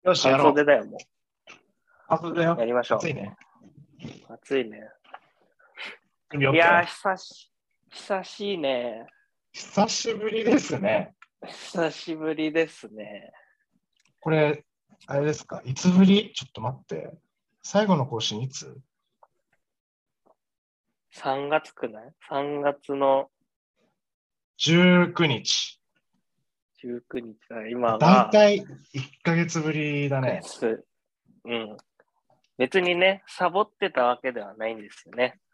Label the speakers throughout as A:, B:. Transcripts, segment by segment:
A: よし、や
B: 半
A: ろう。
B: 袖だよ、も
A: 半袖だよ。
B: う。やりましょう。
A: 暑いね。
B: 暑いね。
A: 準備 OK？
B: いやー、久しいね。
A: 久しぶりですね。
B: 久しぶりですね。
A: これ、あれですか、いつぶり？ちょっと待って。最後の更新いつ？
B: 3月くない？ 3 月の
A: 19日。
B: 19日だ。今
A: だい
B: が、
A: たい1ヶ月ぶりだね。
B: うん。別にね、サボってたわけではないんですよね。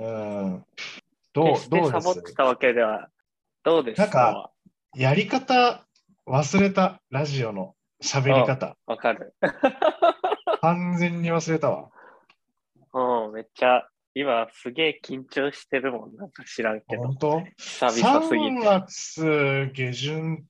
B: 決して
A: どうです
B: サボってたわけでは、どうです
A: なんか、
B: か？
A: やり方忘れた。ラジオの喋り
B: うん、
A: 方。
B: わかる。
A: 完全に忘れたわ。
B: うん、めっちゃ、今すげえ緊張してるもん。なんか知らんけど。
A: 本当？
B: 久々すぎ
A: 3
B: て。
A: 月下旬って、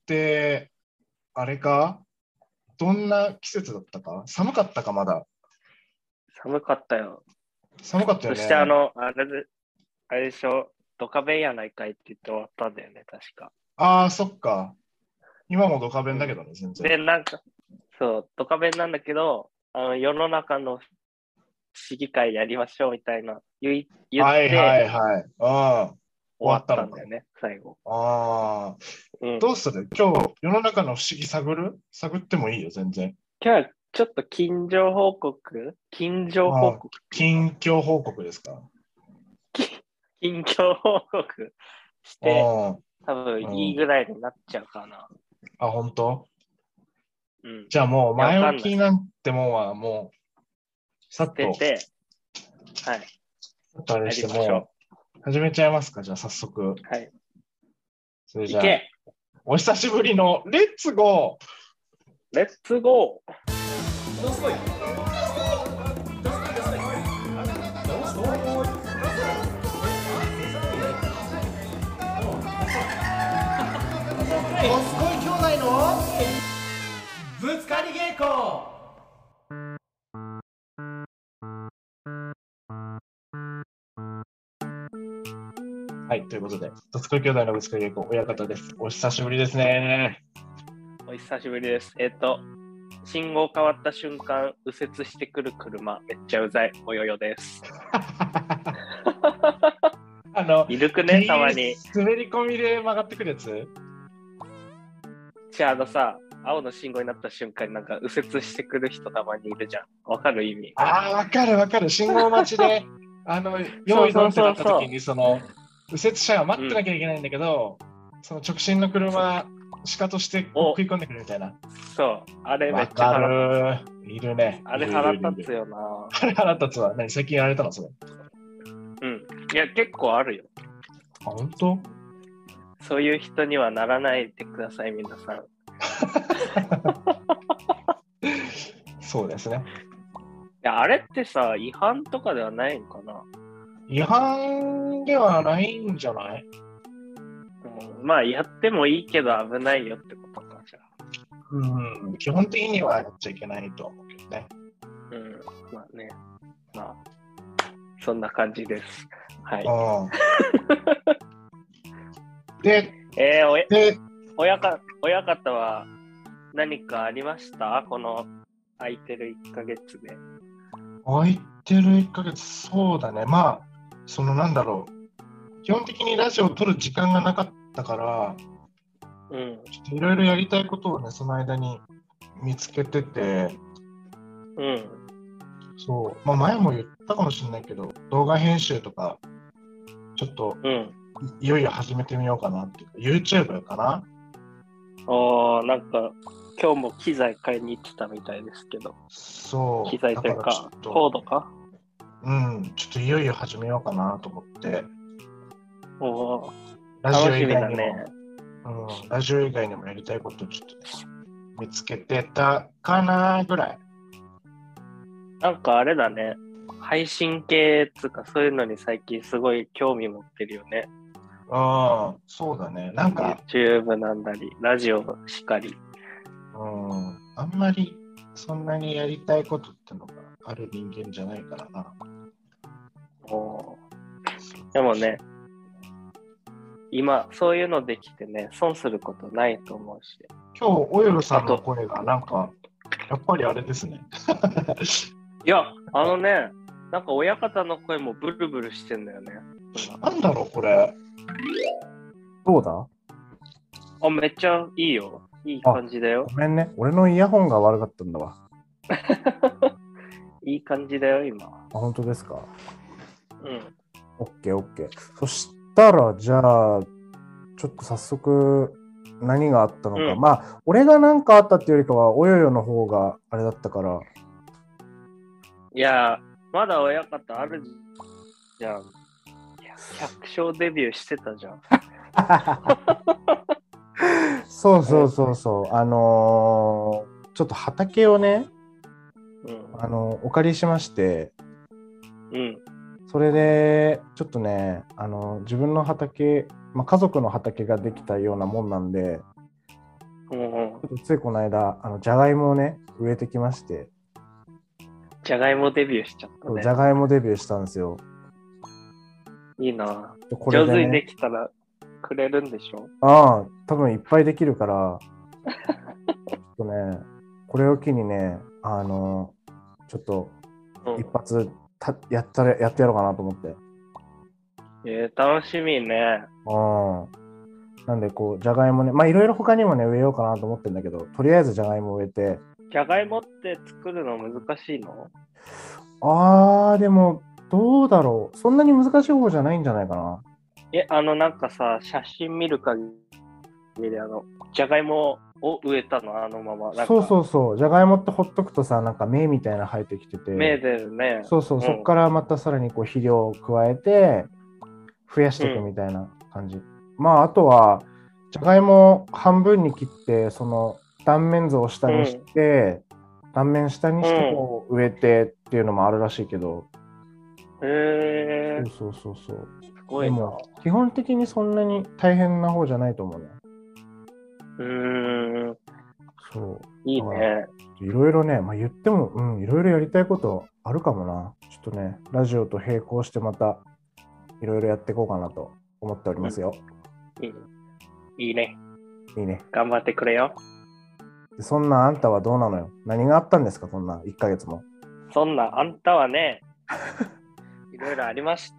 A: あれか？どんな季節だったか？寒かったかまだ。
B: 寒かったよ。
A: 寒かったよ
B: そして
A: ね。
B: あれでしょ、ドカベンやないかいって言って終わったんだよね、確か。
A: ああ、そっか。今もドカベ
B: うん。
A: ンだけどね、全然。
B: で、なんか、そう、ドカベンなんだけど、世の中の不思議会やりましょうみたいな言っ
A: はいは
B: て
A: いはい。うん。終わ
B: 終わっ
A: ったのか。
B: たんだよね、最後。
A: ああ。
B: うん。
A: どうする？今日、世の中の不思議探ってもいいよ、全然。
B: 今日はちょっと近所報
A: ああ、
B: 告っていうか、
A: 近況報告ですか？
B: 近況報告して、
A: あ
B: 多分
A: あ、う
B: いい
A: ん。
B: ぐらいになっちゃうかな。
A: あ、本当？
B: うん。い
A: じゃあもう
B: や、わ
A: 前
B: かんない。
A: 置きなんてもんはもう、さ
B: 捨
A: っと、
B: てて、はい、
A: あれ
B: や
A: しても
B: りましょ
A: う、始めちゃいますか？じゃあ早速。
B: う。はい。
A: それじゃあ、
B: いけ！
A: お久しぶりのレッツゴー！
B: レッツゴー！
C: ドスコイ兄弟のぶつかり稽古。
A: はい、ということで、ドスコイ兄弟のぶつかり稽古、親方です。お久しぶりですね。
B: お久しぶりです。信号変わった瞬間、右折してくる車、めっちゃうざい。およよです。いるくね、たまに。
A: 滑り込みで曲がってくるやつ？
B: 青の信号になった瞬間になんか右折してくる人たまにいるじゃん。わかる意味？
A: ああ、わかるわかる。信号待ちで、用意ドンってなった時に、右折車が待ってなきゃいけないんだけど、その直進の車、シカとして食い込んでくるみたいな。
B: そう、あれめっちゃ
A: わか
B: 腹立
A: る。いるね。
B: つ。あれ腹立つよな。
A: あれ腹立つわ。最近やられたのそれ？
B: うん。いや、結構あるよ。
A: あ、本当？
B: そういう人にはならないでください、皆さん。
A: そうですね。
B: いや、あれってさ、違反とかではないのかな？
A: 違反ではないんじゃない？
B: うん、まあ、やってもいいけど危ないよってことか、じゃあ。
A: うん、基本的にはやっちゃいけないと思うけどね。
B: うん、まあね。まあ、そんな感じです。はい。
A: で、
B: 親方は何かありました？この空いてる1ヶ月で。
A: 空いてる1ヶ月、そうだね。まあ、なんだろう。基本的にラジオを撮る時間がなかったから、
B: うん。
A: ちょっといろいろやりたいことをね、その間に見つけてて、
B: うん。
A: そう、まあ前も言ったかもしれないけど、動画編集とか、ちょっと
B: うん。
A: いよいよ始めてみようかなっていうか、YouTube かな？
B: なんか、今日も機材買いに行ってたみたいですけど。
A: そう、
B: 機材という
A: だからちょ
B: か
A: っ、と、
B: コードか？
A: ちょっといよいよ始めようかなと思って、
B: おー、
A: ラジオ
B: 楽しみ
A: 以外にも、
B: だね。
A: ラジオ以外にもやりたいことをちょっと見つけてたかなぐらい。
B: なんかあれだね。配信系つうかそういうのに最近すごい興味持ってるよね。
A: そうだね。なんか、
B: YouTube なんだり、ラジオしかり。
A: あんまりそんなにやりたいことってのがある人間じゃないからな。
B: でもね、今そういうのできてね、損することないと思うし。
A: 今日、およろさんの声がなんかやっぱりあれですね。
B: いや、なんか親方の声もブルブルしてんだよね。
A: なんだろう、これ。
D: どうだ？
B: あ、めっちゃいいよ。いい感じだよ。
D: ごめんね。俺のイヤホンが悪かったんだわ。
B: いい感じだよ、今。
D: 本当ですか？
B: うん。
D: オッケーオッケー。そしたら、じゃあ、ちょっと早速、何があったのか。まあ、俺が何かあったっていうよりかは、およよの方があれだったから。
B: いや、まだ親方あるじゃん。いや、100勝デビューしてたじゃん。
D: そう。ちょっと畑をね、お借りしまして、それで、ちょっとね、自分の畑、家族の畑ができたようなもんなんで、ちょっとついこの間、じゃがいもをね、植えてきまして。
B: じゃがいもデビューしちゃったね。
D: じゃがいもデビューしたんですよ。
B: いいな。
D: これでね、
B: 上手にできたらくれるんでしょ？
D: ああ、多分いっぱいできるから、ちょっとね、これを機にね、ちょっと一発やってやろうかなと思って。
B: 楽しみね。
D: なんでこう、じゃがいもね、いろいろ他にもね、植えようかなと思ってんだけど、とりあえずじゃがいも植えて。
B: じゃがいもって作るの難しいの？
D: でも、どうだろう。そんなに難しい方じゃないんじゃないかな。
B: なんかさ、写真見る限り、じゃがいもを植えたの、あのまま。
D: そう。じゃがいもってほっとくとさ、なんか芽みたいな生えてきてて。
B: 芽出るね。
D: そっからまたさらにこう肥料を加えて、増やしていくみたいな感じ。あとは、じゃがいも半分に切って、その断面図を下にして、断面下にしてこう植えてっていうのもあるらしいけど。そう。
B: すごいな。
D: でも、基本的にそんなに大変な方じゃないと思うね。そう。
B: いいね。
D: いろいろね、言っても、いろいろやりたいことあるかもな。ちょっとね、ラジオと並行してまた、いろいろやっていこうかなと思っておりますよ。
B: いいね。
D: いいね。
B: 頑張ってくれよ。
D: そんなあんたはどうなのよ。何があったんですか、こんな1ヶ月も。
B: そんなあんたはね、いろいろありまして、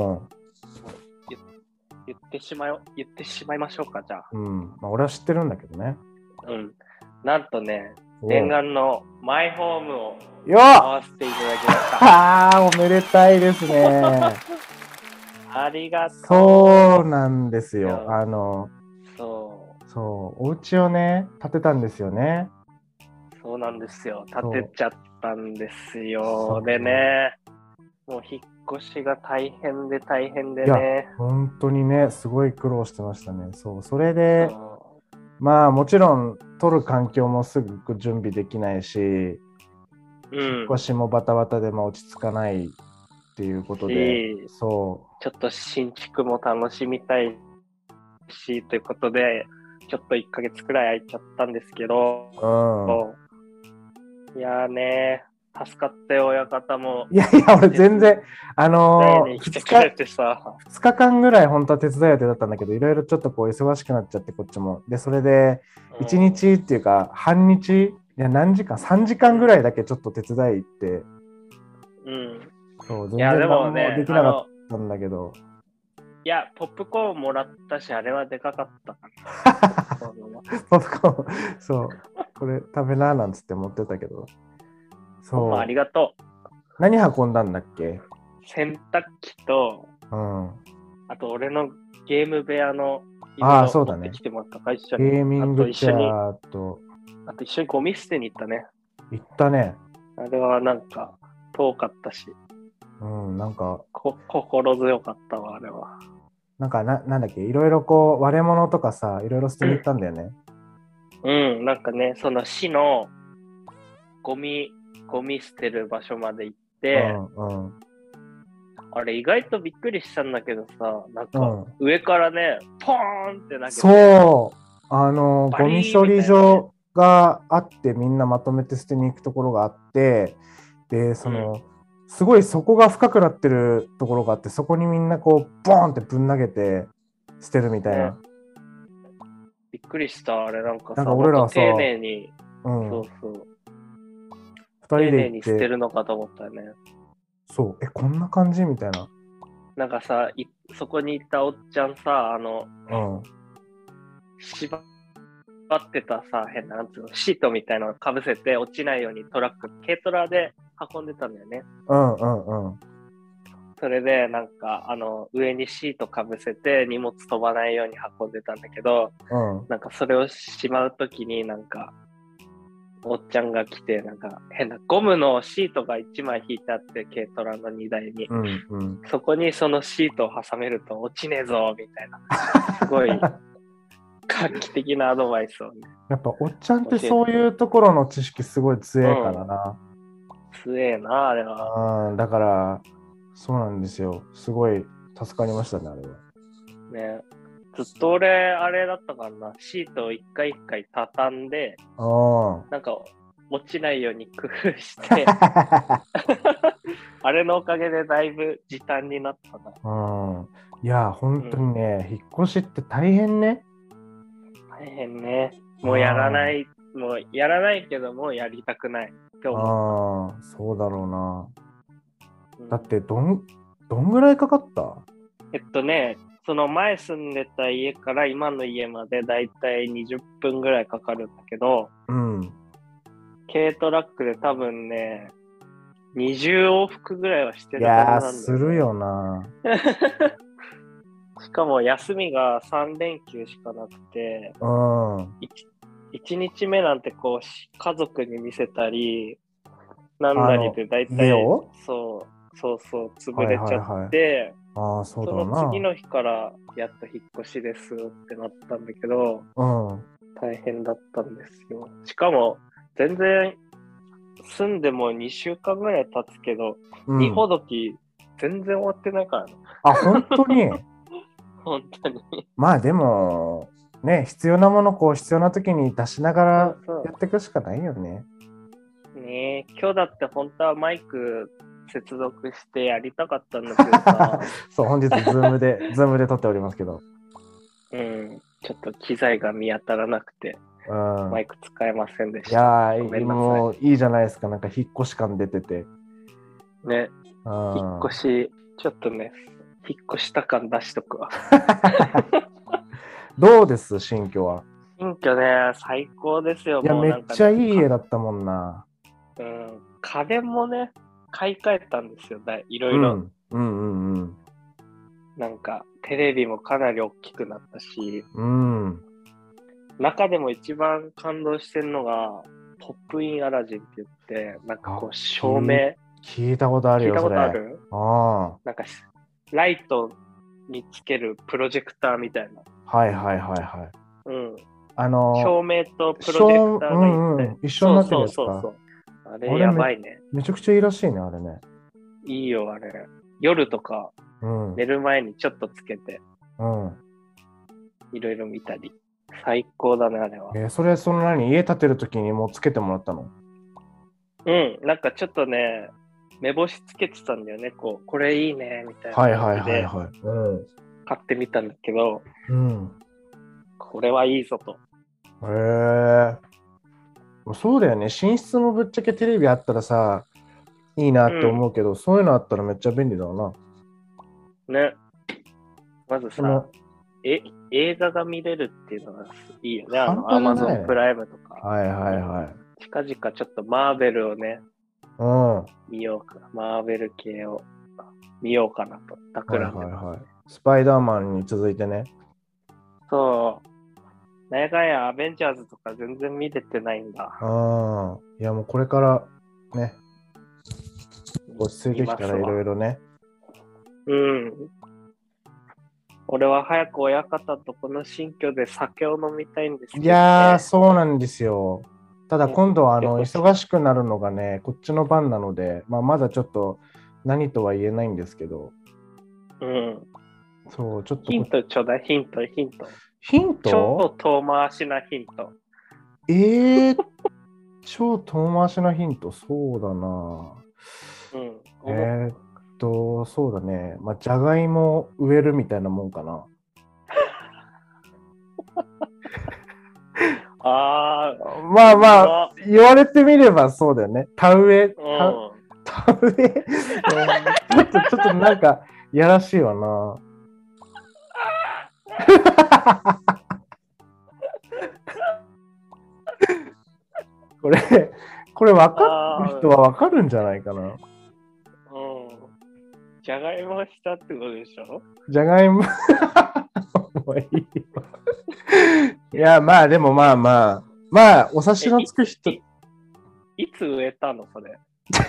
B: 言ってしまいましょうか、じゃあ。
D: 俺は知ってるんだけどね。
B: なんとね、念願のマイホームを買わせていただきました。
D: おめでたいですね。
B: ありがとう。
D: そうなんですよ。お家をね、建てたんですよね。
B: そうなんですよ。建てちゃったんですよ。でね、もう引っ越しが大変でね。
D: いや、本当にね、すごい苦労してましたね。それで、もちろん、取る環境もすぐ準備できないし、引っ越しもバタバタで落ち着かないっていうことで、
B: ちょっと新築も楽しみたいし、ということで、ちょっと1ヶ月くらい空いちゃったんですけど、いやーね、助かったよ、親方も。
D: いや、俺全然、2日間ぐらい本当は手伝い予定だったんだけど、いろいろちょっとこう忙しくなっちゃって、こっちも。で、それで、1日っていうか、半日、何時間 ?3 時間ぐらいだけちょっと手伝い行って、全然何もできなかったんだけど。
B: いや、ポップコーンもらったし、あれはでかかったか
D: な。ポップコーン、これ食べななんつって持ってたけど。
B: ありがとう。
D: 何運んだんだっけ？
B: 洗濯機と、あと俺のゲーム部屋の
D: そうだね。
B: 持ってきてもらった会社
D: に。ゲーミングチェアと。
B: あと一緒にゴミ捨てに行ったね。
D: 行ったね。
B: あれはなんか遠かったし。
D: なんか。
B: 心強かったわ、あれは。
D: なんだっけ、いろいろこう割れ物とかさ、いろいろ捨てに行ったんだよね。
B: なんかね、その市のゴミ捨てる場所まで行って、あれ意外とびっくりしたんだけどさ、なんか上からね、ポーンって投げて、
D: ゴミ処理場があって、みんなまとめて捨てに行くところがあって、で、すごい底が深くなってるところがあって、そこにみんなこう、ボーンってぶん投げて捨てるみたいな。
B: びっくりした、あれなんかさ、
D: 俺らはさ、
B: 丁寧に、 丁寧に捨てるのかと思ったよね。
D: そう、こんな感じみたいな。
B: なんかさ、そこに行ったおっちゃんさ、縛ってたさ、変な、なんつうの、シートみたいなのをかぶせて落ちないように軽トラで運んでたんだよね。それで、なんか、上にシートかぶせて荷物飛ばないように運んでたんだけど、なんかそれをしまうときになんか、おっちゃんが来て、なんか変なゴムのシートが1枚引いてあって、軽トラの荷台に、そこにそのシートを挟めると落ちねえぞみたいな、すごい画期的なアドバイスをね。
D: やっぱおっちゃんってそういうところの知識すごい強いからな。
B: 強えな、あれは。
D: だからそうなんですよ。すごい助かりましたね、あれは。
B: ね、ずっと俺、あれだったからな、シートを一回一回畳んで、なんか落ちないように工夫して、あれのおかげでだいぶ時短になったな。
D: いや、本当にね、引っ越しって大変ね。
B: 大変ね。もうやらない、けどもうやりたくない。
D: そうだろうな。だってどんぐらいかかった？
B: その前住んでた家から今の家までだいたい20分ぐらいかかるんだけど、軽トラックで多分ね、20往復ぐらいはしてるはずなんだよね。いやー、
D: するよな。
B: しかも休みが3連休しかなくて、1日目なんてこう家族に見せたりなんだりでだいたいそう潰れちゃって、その次の日からやっと引っ越しですってなったんだけど、大変だったんですよ。しかも全然住んでも2週間ぐらい経つけど、荷ほどき全然終わってないからね。
D: 本当に
B: 本当に。
D: まあでもね、必要なもの必要な時に出しながらやっていくしかないよね。
B: ねえ、今日だって本当はマイク接続してやりたかったんだけどさ。
D: そう、本日ズームで撮っておりますけど。
B: ちょっと機材が見当たらなくて、マイク使えませんでした。
D: もういいじゃないですか、なんか引っ越し感出てて。
B: ね、引っ越し、ちょっとね、引っ越した感出しとくわ。
D: どうです新居は？
B: 新居ね、最高ですよ。
D: いや、めっちゃいい家だったもんな。
B: 家電もね、買い替えたんですよ、いろいろ。なんか、テレビもかなり大きくなったし、中でも一番感動してるのが、ポップインアラジンって言って、なんかこう、照明。
D: 聞いたことあるよ、
B: 聞いたことある？なんか、ライトにつけるプロジェクターみたいな。照明とプロジェクターが一緒になってるやつか。あれやばいね。
D: めちゃくちゃいいらしいね、あれね。
B: いいよ、あれ。夜とか、寝る前にちょっとつけて、いろいろ見たり。最高だね、あれは。
D: その家建てるときにもうつけてもらったの？
B: なんかちょっとね、目星つけてたんだよね。これいいね、みたいな感じで。買ってみたんだけど、これはいいぞと。
D: そうだよね。寝室もぶっちゃけテレビあったらさ、いいなって思うけど、そういうのあったらめっちゃ便利だな。
B: ね。まずさ、映画が見れるっていうのがいいよね。Amazon プライムとか。近々ちょっとマーベルをね、見ようかな。マーベル系を見ようかなと。
D: スパイダーマンに続いてね。
B: そう。なんやかんやアベンジャーズとか全然見れてないんだ。
D: いやもうこれからね、落ち着いてきたらいろいろね。
B: 俺は早く親方とこの新居で酒を飲みたいんですけど、ね。
D: いやー、そうなんですよ。ただ今度は忙しくなるのがね、こっちの番なので、まだちょっと何とは言えないんですけど。そう、ちょっと。
B: ヒントちょうだい、ヒント。
D: ヒント？
B: 超遠回しなヒント。
D: 超遠回しなヒント、そうだな。そうだね。じゃがいも植えるみたいなもんかな。 まあまあ、言われてみればそうだよね。田植え。田植えちょっとなんか、やらしいわな。これ分かる人は分かるんじゃないかな。
B: じゃがいもしたってことでしょ？
D: じゃがいももういいよ。いや、まあでもまあ、お察しのつく人。
B: いつ植えたのそれ？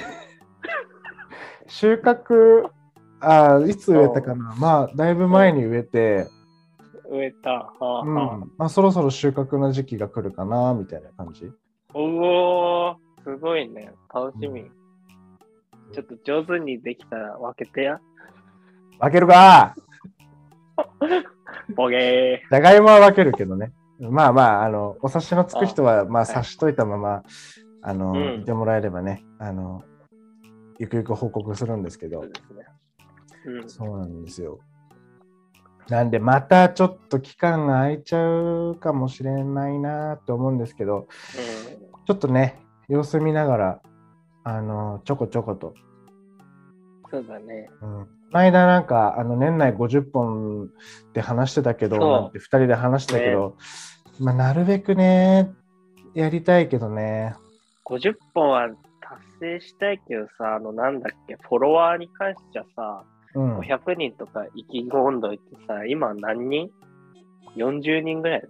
D: 収穫、いつ植えたかな。まあ、だいぶ前に植えて。
B: 植えた。
D: まあ、そろそろ収穫の時期が来るかな、みたいな感じ。
B: おー、すごいね。楽しみ。ちょっと上手にできたら分けてや。
D: 分けるか
B: ボゲー。
D: じゃがいもは分けるけどね。まあまあ、お察しのつく人は、まあ、察しといたまま、見てもらえればね、ゆくゆく報告するんですけど。そうなんですよ。なんで、またちょっと期間が空いちゃうかもしれないなと思うんですけど、ちょっとね、様子見ながら、ちょこちょこと。
B: そうだね。
D: この間なんか、年内50本って話してたけど、なんて2人で話したけど、まあ、なるべくね、やりたいけどね。
B: 50本は達成したいけどさ、なんだっけ、フォロワーに関してはさ、500人とか意気込んどいてさ、今何人 ?40 人ぐらい。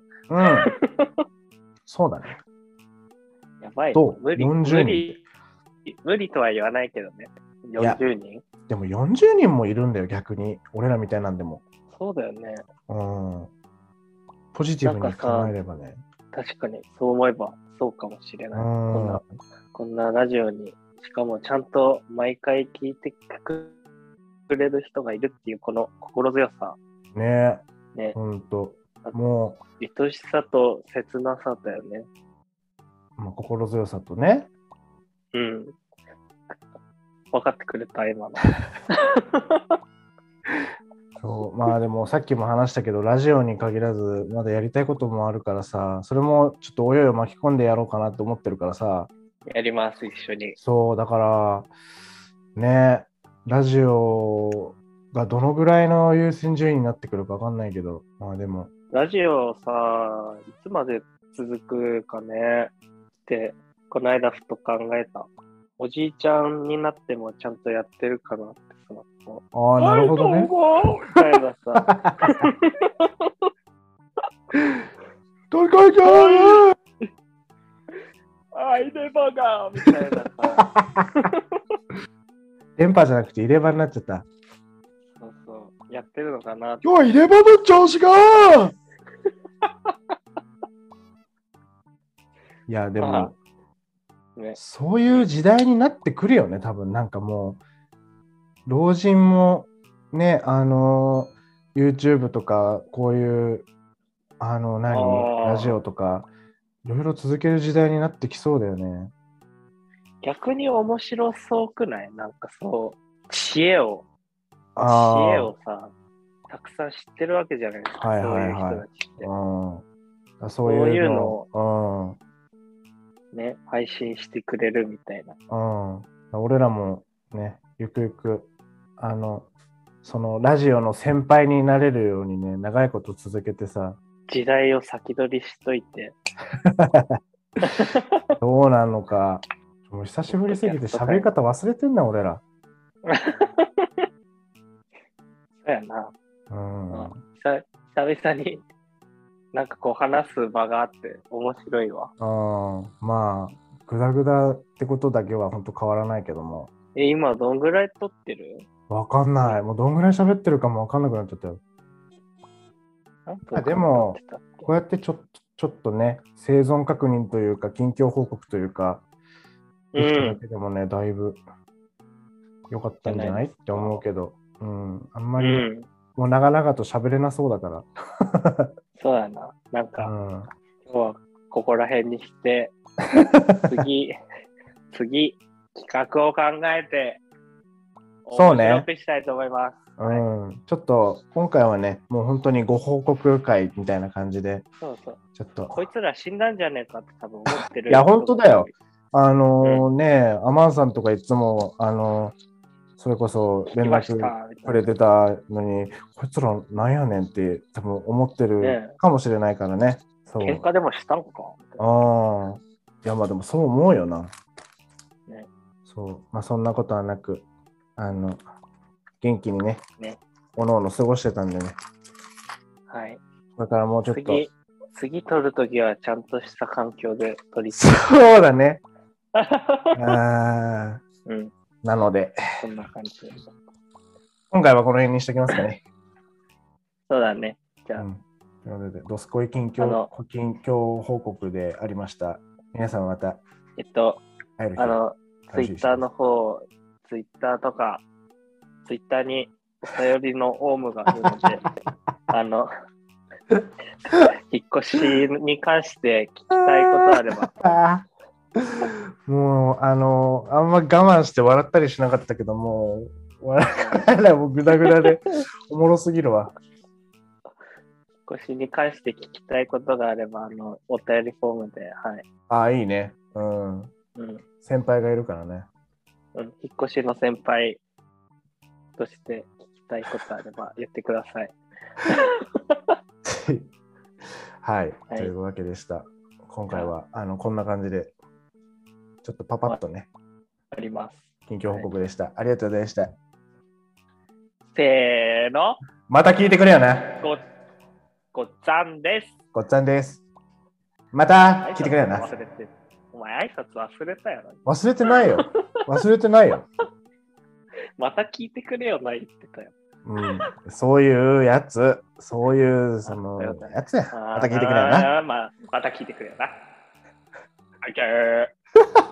D: そうだね。
B: やばい、
D: ね。
B: 無理とは言わないけどね。40人
D: でも40人もいるんだよ、逆に。俺らみたいなんでも。
B: そうだよね。
D: ポジティブに考えればね。
B: 確かに、そう思えばそうかもしれない。こんなラジオに、しかもちゃんと毎回聞いてくれる人がいるっていうこの心強さ。
D: ね。ほんと。も
B: う、愛しさと切なさだよね。
D: 心強さとね。
B: 分かってくれた、今の。
D: そう、まあでもさっきも話したけど、ラジオに限らず、まだやりたいこともあるからさ、それもちょっとおよよ巻き込んでやろうかなと思ってるからさ。
B: やります、一緒に。
D: そう、だから、ね、ラジオがどのぐらいの優先順位になってくるか分かんないけど、まあでも。
B: ラジオさ、いつまで続くかねって、この間ふと考えた。おじいちゃんになってもちゃんとやってるかなってさ。
D: なるほどね。
B: みたいなさ。
D: どこ行く
B: 入れ歯がみたいなさ。
D: 電波じゃなくて入れ歯になっちゃった。
B: そうそう。やってるのかな。
D: 今日は入れ歯の調子がいや、でも、そういう時代になってくるよね、多分。なんかもう、老人もね、YouTube とか、こういう、ラジオとか、いろいろ続ける時代になってきそうだよね。
B: 逆に面白そうくない？なんかそう、知恵をさ、たくさん知ってるわけじゃないですか。そういう人たちって。そういうのをね、配信してくれるみたいな。
D: 俺らもね、ゆくゆく、そのラジオの先輩になれるようにね、長いこと続けてさ。
B: 時代を先取りしといて。
D: どうなのか。もう久しぶりすぎて喋り方忘れてんな、俺ら。
B: そうやな。久々になんかこう話す場があって面白いわ。
D: まあ、グダグダってことだけは本当変わらないけども。
B: 今どんぐらい撮ってる？
D: わかんない。もうどんぐらい喋ってるかもわかんなくなっちゃったよ。でも、こうやってちょっとね、生存確認というか、近況報告というか、できただけでもね、だいぶ良かったんじゃないって思うけど、あんまり、もう長々と喋れなそうだから。
B: そうやな。なんか、今日はここら辺にして、次、企画を考えて、
D: そうね。
B: 面白くしたいと思います。
D: ちょっと今回はね、もう本当にご報告会みたいな感じで、
B: そうそう。
D: ちょっと。
B: こいつら死んだんじゃねえかって多分思ってる。
D: いや、本当だよ。アマンさんとかいつも、それこそ連絡くれてたのに、こいつらなんやねんって多分思ってるかもしれないからね。
B: そう喧嘩でもしたんか。
D: いや、まあでもそう思うよな。
B: ね、
D: そう。まあそんなことはなく、元気にね、おのおの過ごしてたんでね。
B: はい。
D: これからもうちょっと。
B: 次撮るときはちゃんとした環境で撮り
D: たい。そうだね。なので、
B: そんな感じで。
D: 今回はこの辺にしておきますかね。
B: そうだね。じゃあ。
D: なので、ドスコイ近況報告でありました。皆さんまた。
B: ツイッターの方、ツイッターとか、ツイッターにお便りのオウムがあるので、引っ越しに関して聞きたいことあれば。
D: もう、あんま我慢して笑ったりしなかったけど、もう、笑いもうグダグダでおもろすぎるわ。
B: 引っ越しに関して聞きたいことがあれば、お便りフォームで、はい。
D: いいね。先輩がいるからね。
B: 引っ越しの先輩として聞きたいことあれば言ってください。
D: はい、というわけでした。今回はこんな感じで、ちょっとパパッとね、
B: あります。
D: 近況報告でした。ありがとうございました。
B: せーの。
D: また聞いてくれよな。
B: ごっつぁんです。
D: ごっつぁんです。また聞いてくれよな。
B: お前挨拶忘れたよな。
D: 忘れてないよ。忘れてないよ。
B: また聞いてくれよな言ってたよ。
D: そういうやつ、そういうそのやつや。また聞いてくれよな。
B: また聞いてくれよな。